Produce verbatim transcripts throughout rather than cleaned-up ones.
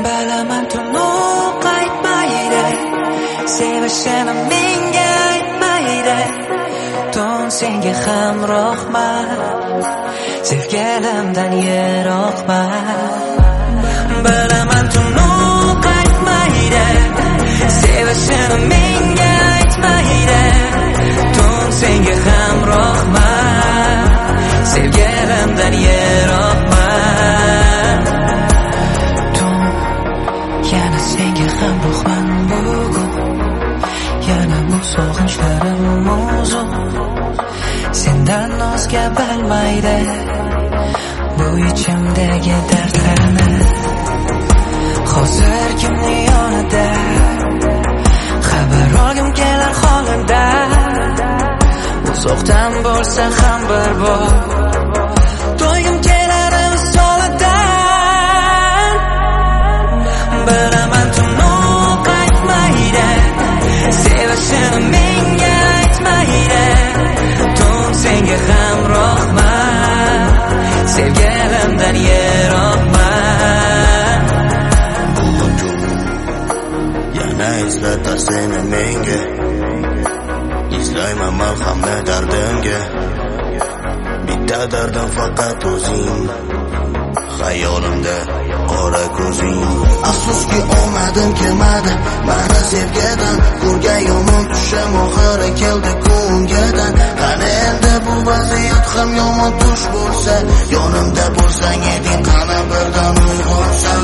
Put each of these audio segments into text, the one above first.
Bilaman tunov qaytmaydi, sevishini menga aytmaydi. Tun senga hamrohman, sevgilimdan yiroqman. Bilaman tunov qaytmaydi, sevishini menga aytmaydi. Tun senga hamrohman, sevgilimdan yiroqman. Tun yana senga hamrohman bugun, yana bu sog'inchlarim uzun. Sendan nozga bilmaydi bu ichimdagi dardlarni. Hozir kimning yonida xabar olgim kelar holidan. Uzoqdan bo'lsa ham bir bor to'ygim kelar solidan. Bilaman tunov qaytmaydi, sevishini menga aytmaydi. Tun senga hamrohman, sevgilimdan yiroqman. Bugun tun yana eslatar seni menga, izlayman malhamni dardimga. Bitta dardim faqat o'zing, xayolimda qora ko'zing. Afsuski omadim kelmadi mani sevgidan, ko'rgan yomon tushim oxiri keldi ko'ngadan. Qani endi bu vaziyat ham yomon tush bo'lsa, yonimda bo'lsang eding, qani birdan uyg'onsam.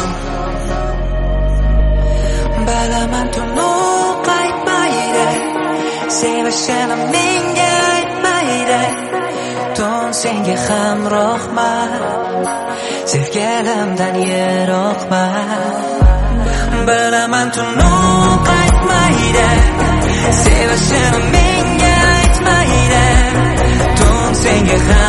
Bilaman tunov qaytmaydi, sevishini menga aytmaydi. Tun senga hamrohman, sevgilimdan yiroqman. Bilaman tunov qaytmaydi, sevishini menga aytmaydi. Tun senga